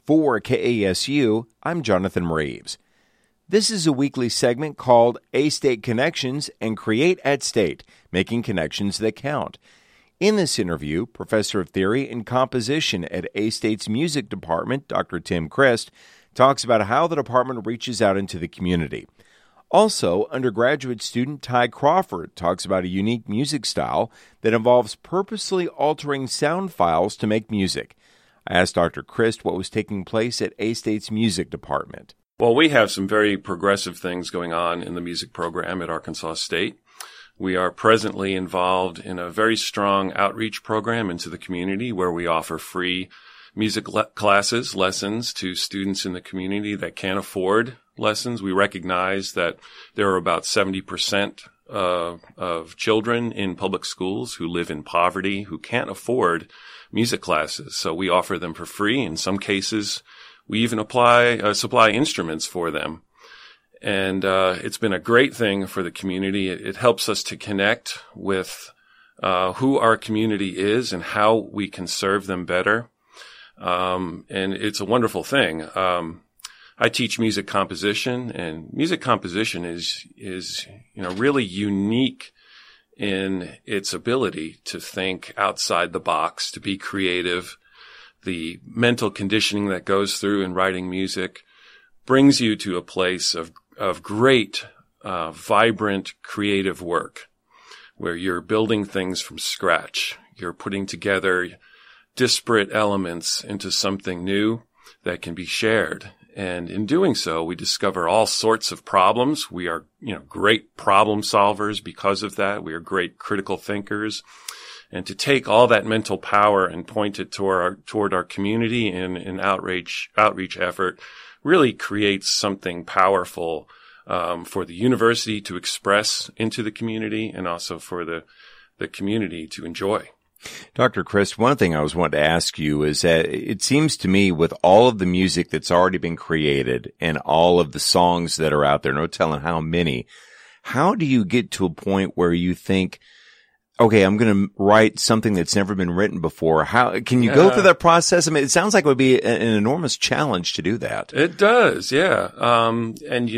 For KASU, I'm Jonathan Reeves. This is a weekly segment called A-State Connections and Create at State, making connections that count. In this interview, Professor of Theory and Composition at A-State's Music Department, Dr. Tim Christ, talks about how the department reaches out into the community. Also, undergraduate student Ty Crawford talks about a unique music style that involves purposely altering sound files to make music. I asked Dr. Christ what was taking place at A-State's Music Department. Well, we have some very progressive things going on in the music program at Arkansas State. We are presently involved in a very strong outreach program into the community where we offer free music classes, lessons to students in the community that can't afford lessons. We recognize that there are about 70% of children in public schools who live in poverty, who can't afford music classes. So we offer them for free. In some cases, we even supply instruments for them. And it's been a great thing for the community. It helps us to connect with who our community is and how we can serve them better. And it's a wonderful thing. I teach music composition, and music composition is really unique in its ability to think outside the box, to be creative. The mental conditioning that goes through in writing music brings you to a place of great, vibrant, creative work where you're building things from scratch. You're putting together disparate elements into something new that can be shared. And in doing so, we discover all sorts of problems. We are, great problem solvers because of that. We are great critical thinkers. And to take all that mental power and point it toward our community in an outreach effort really creates something powerful for the university to express into the community and also for the community to enjoy. Dr. Christ, one thing I was wanting to ask you is that it seems to me with all of the music that's already been created and all of the songs that are out there, no telling how many, how do you get to a point where you think, okay, I'm going to write something that's never been written before? How can you go through that process? I mean, it sounds like it would be an enormous challenge to do that. It does, yeah. And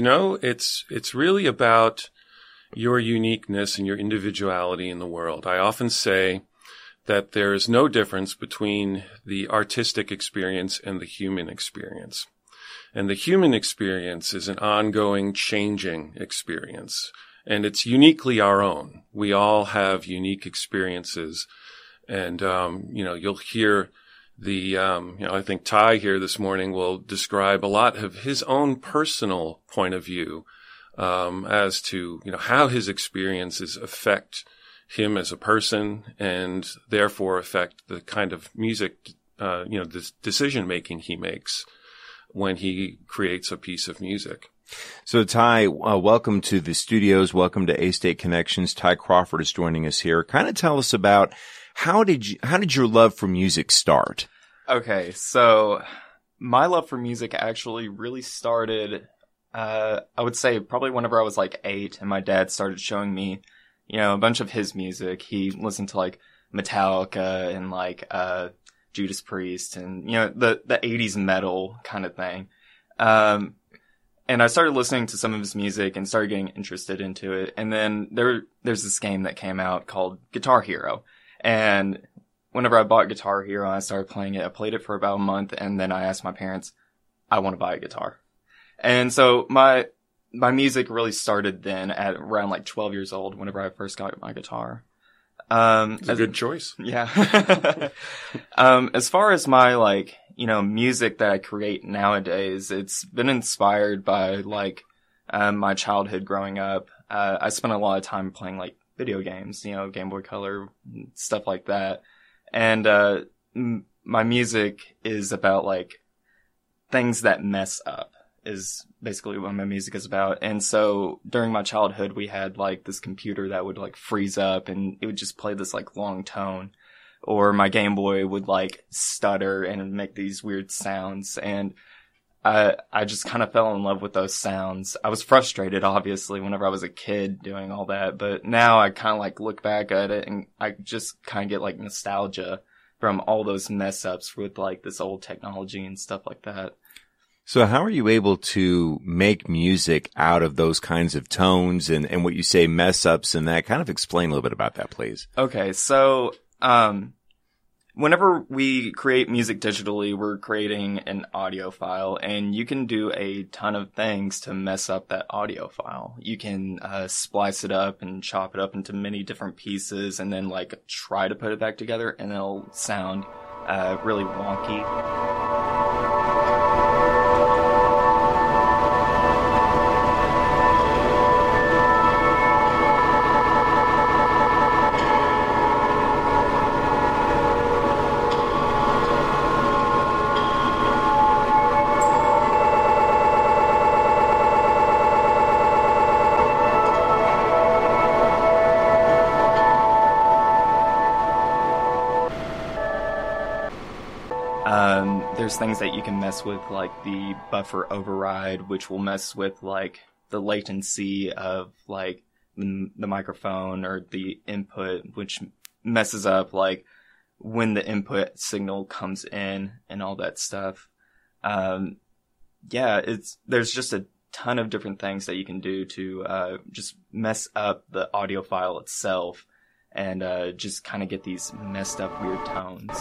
it's really about your uniqueness and your individuality in the world. I often say that there is no difference between the artistic experience and the human experience. And the human experience is an ongoing, changing experience. And it's uniquely our own. We all have unique experiences. And, you'll hear I think Ty here this morning will describe a lot of his own personal point of view, as to, how his experiences affect him as a person and therefore affect the kind of music, the decision making he makes when he creates a piece of music. So Ty, welcome to the studios. Welcome to A-State Connections. Ty Crawford is joining us here. Kind of tell us about how did your love for music start? Okay, so my love for music actually really started, I would say probably whenever I was like 8 and my dad started showing me a bunch of his music. He listened to like Metallica and Judas Priest and, the 80s metal kind of thing. And I started listening to some of his music and started getting interested into it. And then there's this game that came out called Guitar Hero. And whenever I bought Guitar Hero, I started playing it. I played it for about a month and then I asked my parents, I want to buy a guitar. And so my music really started then at around like 12 years old whenever I first got my guitar. It's a good choice. Yeah. As far as my music that I create nowadays, it's been inspired by my childhood growing up. I spent a lot of time playing video games, Game Boy Color, stuff like that. And my music is about things that mess up. Is basically what my music is about. And so during my childhood, we had this computer that would freeze up and it would just play this long tone, or my Game Boy would stutter and make these weird sounds. And I just kind of fell in love with those sounds. I was frustrated, obviously, whenever I was a kid doing all that, but now I kind of look back at it and I just kind of get nostalgia from all those mess ups with like this old technology and stuff like that. So how are you able to make music out of those kinds of tones and what you say mess ups and that? Kind of explain a little bit about that, please. Okay. So, whenever we create music digitally, we're creating an audio file, and you can do a ton of things to mess up that audio file. You can splice it up and chop it up into many different pieces and then like try to put it back together, and it'll sound really wonky. There's things that you can mess with, like the buffer override, which will mess with like the latency of like the microphone or the input, which messes up like when the input signal comes in and all that stuff. There's just a ton of different things that you can do to just mess up the audio file itself and just kind of get these messed up weird tones.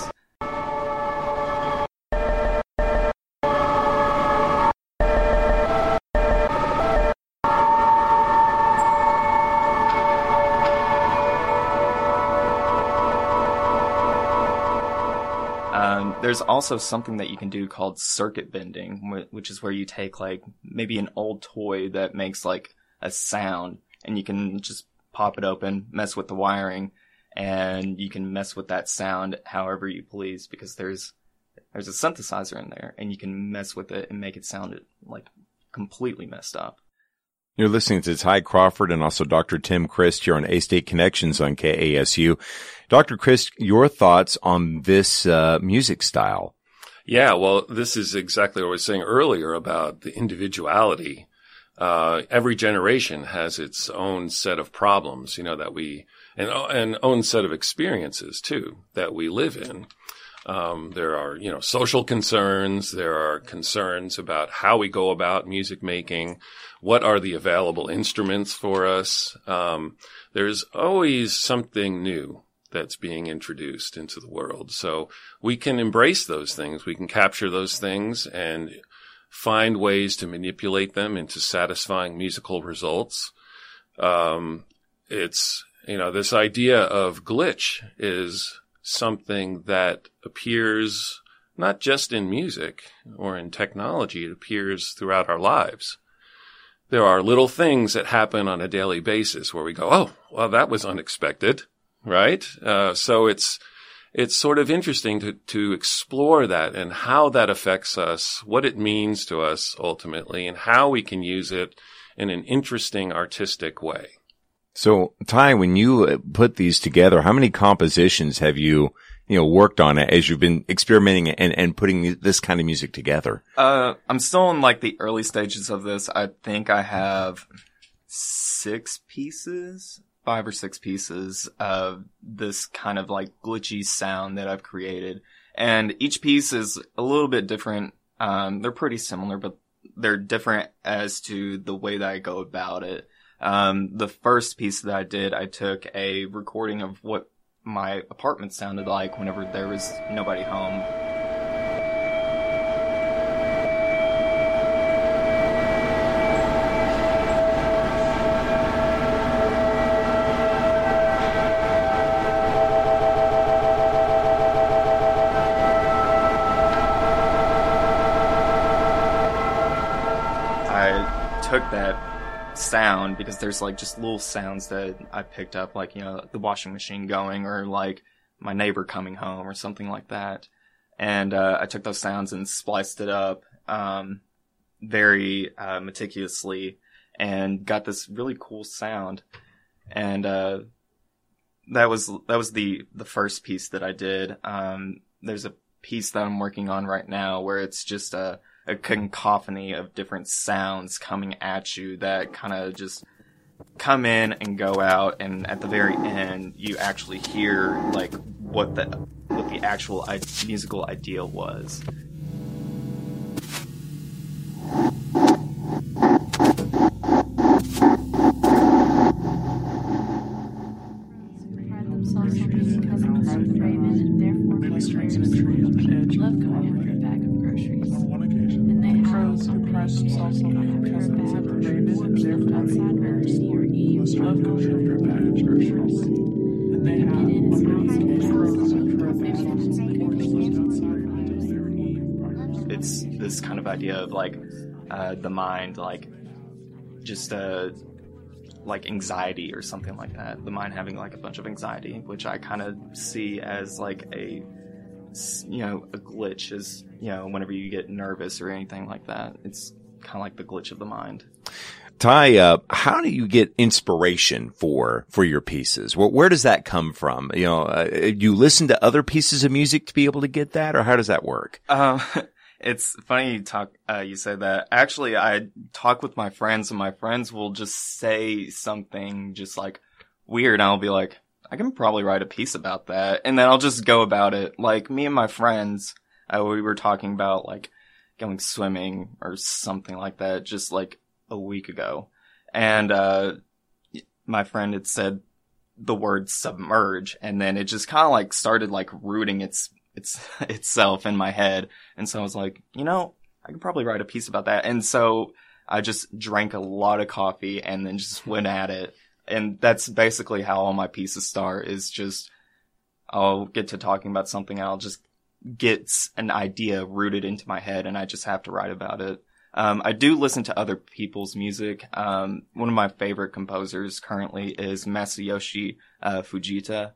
There's also something that you can do called circuit bending, which is where you take like maybe an old toy that makes like a sound, and you can just pop it open, mess with the wiring, and you can mess with that sound however you please, because there's a synthesizer in there, and you can mess with it and make it sound like completely messed up. You're listening to Ty Crawford and also Dr. Tim Christ here on A-State Connections on KASU. Dr. Christ, your thoughts on this music style? Yeah, well, this is exactly what I was saying earlier about the individuality. Every generation has its own set of problems, that we, and own set of experiences too, that we live in. There are, social concerns. There are concerns about how we go about music making. What are the available instruments for us? There's always something new that's being introduced into the world. So we can embrace those things. We can capture those things and find ways to manipulate them into satisfying musical results. It's, this idea of glitch is something that appears not just in music or in technology, it appears throughout our lives. There are little things that happen on a daily basis where we go, oh, well, that was unexpected, right? So it's sort of interesting to explore that and how that affects us, what it means to us ultimately, and how we can use it in an interesting artistic way. So, Ty, when you put these together, how many compositions have you, worked on it as you've been experimenting and putting this kind of music together? I'm still in like the early stages of this. I think I have 5 or 6 pieces of this kind of like glitchy sound that I've created. And each piece is a little bit different. They're pretty similar, but they're different as to the way that I go about it. The first piece that I did, I took a recording of what my apartment sounded like whenever there was nobody home. I took that sound because there's like just little sounds that I picked up, like, the washing machine going or like my neighbor coming home or something like that. And I took those sounds and spliced it up very meticulously and got this really cool sound. And that was the first piece that I did. There's a piece that I'm working on right now where it's just a cacophony of different sounds coming at you that kind of just come in and go out, and at the very end you actually hear like what the actual musical idea was. It's this kind of idea of like the mind, like just like anxiety or something like that. The mind having like a bunch of anxiety, which I kind of see as like a glitch, is, whenever you get nervous or anything like that, it's kind of like the glitch of the mind. Ty, how do you get inspiration for your pieces? Where does that come from? You listen to other pieces of music to be able to get that, or how does that work? It's funny you say that. Actually, I talk with my friends, and my friends will just say something just like weird, and I'll be like, I can probably write a piece about that. And then I'll just go about it. Like, me and my friends, we were talking about like going swimming or something like that just like a week ago. And my friend had said the word submerge, and then it just kind of like started like rooting itself in my head. And so I was like, I could probably write a piece about that. And so I just drank a lot of coffee and then just went at it. And that's basically how all my pieces start, is just I'll get to talking about something and I'll just get an idea rooted into my head and I just have to write about it. I do listen to other people's music. One of my favorite composers currently is Masayoshi Fujita.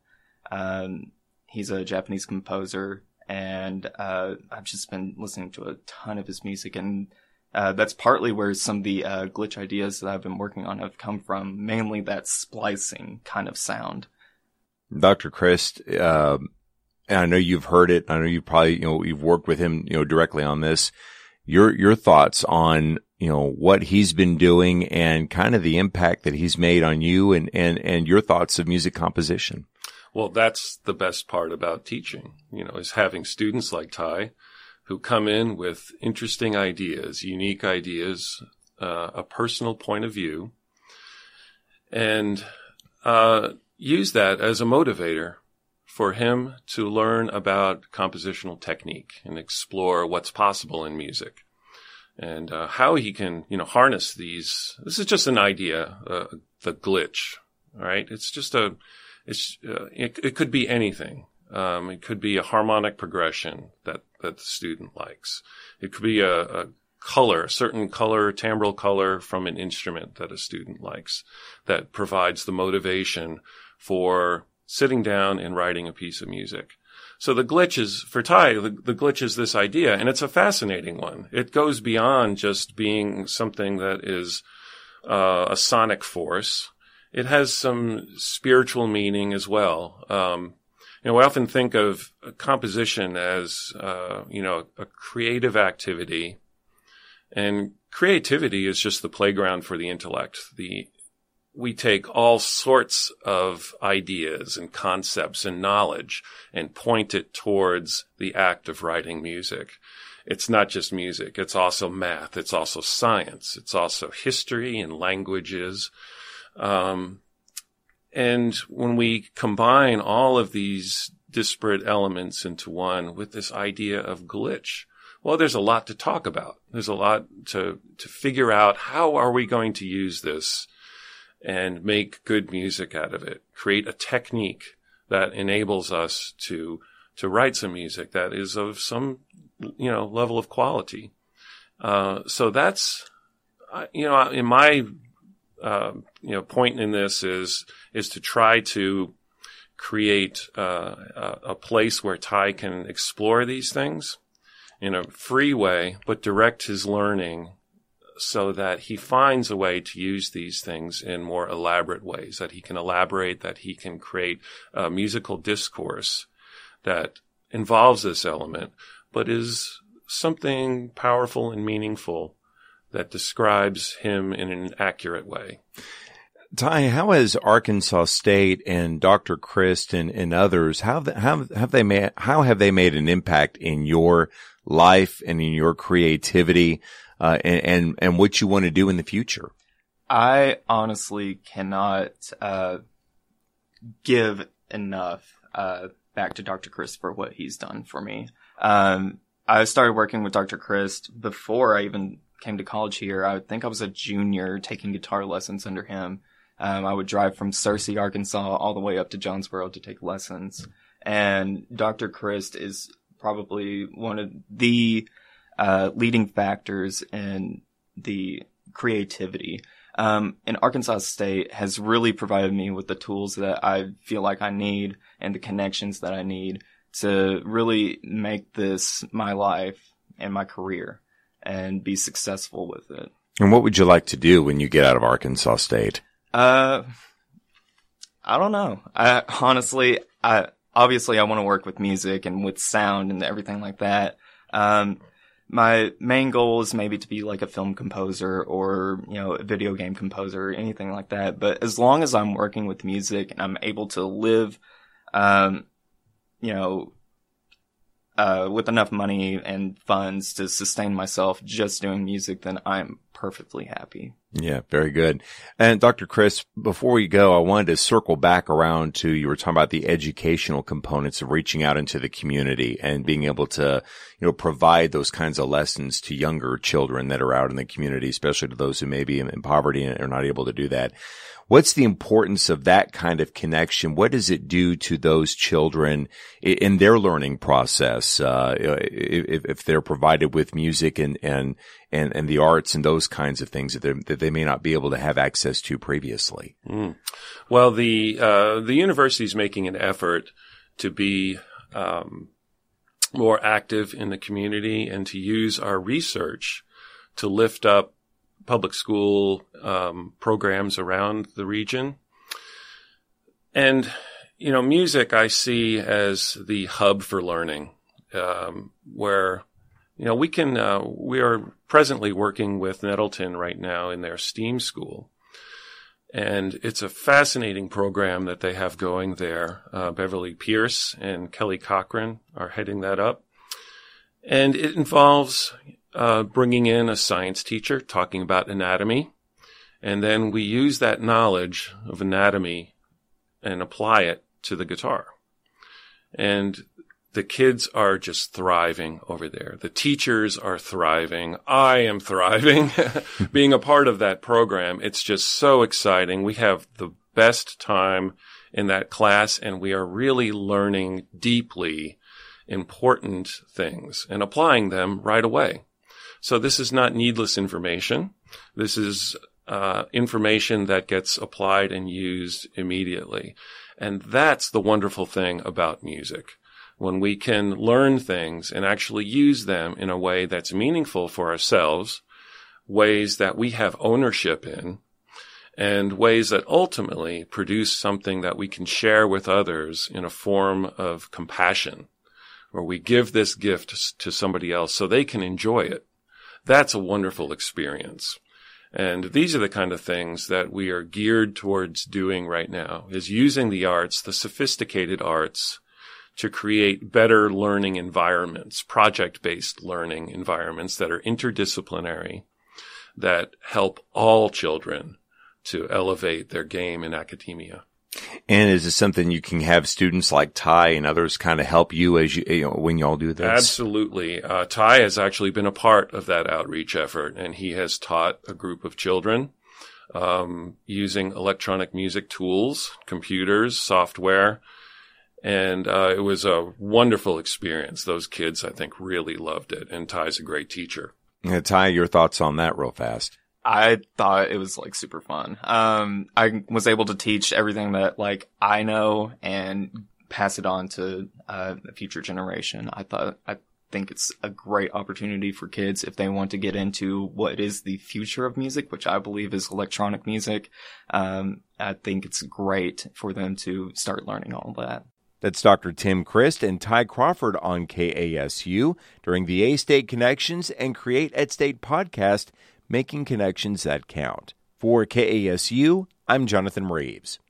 He's a Japanese composer, and I've just been listening to a ton of his music, and that's partly where some of the glitch ideas that I've been working on have come from, mainly that splicing kind of sound. Dr. Christ, and I know you've heard it. I know you probably, you've worked with him, directly on this. Your thoughts on, what he's been doing and kind of the impact that he's made on you, and your thoughts of music composition. Well, that's the best part about teaching, is having students like Ty who come in with interesting ideas, unique ideas, a personal point of view, and use that as a motivator for him to learn about compositional technique and explore what's possible in music, and how he can, harness these. This is just an idea, the glitch, all right? It's just it could be anything. It could be a harmonic progression that the student likes. It could be a color, a certain color, timbral color from an instrument that a student likes, that provides the motivation for sitting down and writing a piece of music. So the glitch is, for Ty, the glitch is this idea, and it's a fascinating one. It goes beyond just being something that is a sonic force. It has some spiritual meaning as well. We often think of composition as, a creative activity, and creativity is just the playground for the intellect. We take all sorts of ideas and concepts and knowledge and point it towards the act of writing music. It's not just music. It's also math. It's also science. It's also history and languages. And when we combine all of these disparate elements into one with this idea of glitch, well, there's a lot to talk about. There's a lot to figure out. How are we going to use this and make good music out of it? Create a technique that enables us to write some music that is of some, level of quality. So that's, in my, point in this is to try to create a place where Ty can explore these things in a free way, but direct his learning so that he finds a way to use these things in more elaborate ways, that he can elaborate, that he can create a musical discourse that involves this element, but is something powerful and meaningful that describes him in an accurate way. Ty, how has Arkansas State and Dr. Christ and others, how have they made an impact in your life and in your creativity, and what you want to do in the future? I honestly cannot give enough back to Dr. Christ for what he's done for me. I started working with Dr. Christ before I even came to college here. I think I was a junior taking guitar lessons under him. I would drive from Searcy, Arkansas, all the way up to Jonesboro to take lessons. And Dr. Christ is probably one of the leading factors in the creativity. And Arkansas State has really provided me with the tools that I feel like I need and the connections that I need to really make this my life and my career and be successful with it. And what would you like to do when you get out of Arkansas State? I don't know. Obviously I want to work with music and with sound and everything like that. My main goal is maybe to be like a film composer or, a video game composer or anything like that. But as long as I'm working with music and I'm able to live, with enough money and funds to sustain myself just doing music, then I'm perfectly happy. Yeah, very good. And Dr. Chris, before we go, I wanted to circle back around to, you were talking about the educational components of reaching out into the community and being able to, provide those kinds of lessons to younger children that are out in the community, especially to those who may be in poverty and are not able to do that. What's the importance of that kind of connection? What does it do to those children in their learning process? If they're provided with music and the arts and those kinds of things that they may not be able to have access to previously. Well, the university is making an effort to be more active in the community and to use our research to lift up public school programs around the region. And, music I see as the hub for learning, where, we are presently working with Nettleton right now in their STEAM school. And it's a fascinating program that they have going there. Beverly Pierce and Kelly Cochran are heading that up. And it involves bringing in a science teacher talking about anatomy. And then we use that knowledge of anatomy and apply it to the guitar. And the kids are just thriving over there. The teachers are thriving. I am thriving being a part of that program. It's just so exciting. We have the best time in that class, and we are really learning deeply important things and applying them right away. So this is not needless information. This is information that gets applied and used immediately. And that's the wonderful thing about music. When we can learn things and actually use them in a way that's meaningful for ourselves, ways that we have ownership in, and ways that ultimately produce something that we can share with others in a form of compassion, where we give this gift to somebody else so they can enjoy it. That's a wonderful experience. And these are the kind of things that we are geared towards doing right now, is using the arts, the sophisticated arts, to create better learning environments, project-based learning environments that are interdisciplinary, that help all children to elevate their game in academia. And is this something you can have students like Ty and others kind of help you as when y'all do this? Absolutely. Ty has actually been a part of that outreach effort, and he has taught a group of children using electronic music tools, computers, software. And it was a wonderful experience. Those kids, I think, really loved it. And Ty's a great teacher. Ty, your thoughts on that real fast? I thought it was super fun. I was able to teach everything that I know and pass it on to a future generation. I think it's a great opportunity for kids if they want to get into what is the future of music, which I believe is electronic music. I think it's great for them to start learning all that. That's Dr. Tim Christ and Ty Crawford on KASU during the A-State Connections and Create at State podcast, Making Connections That Count. For KASU, I'm Jonathan Reeves.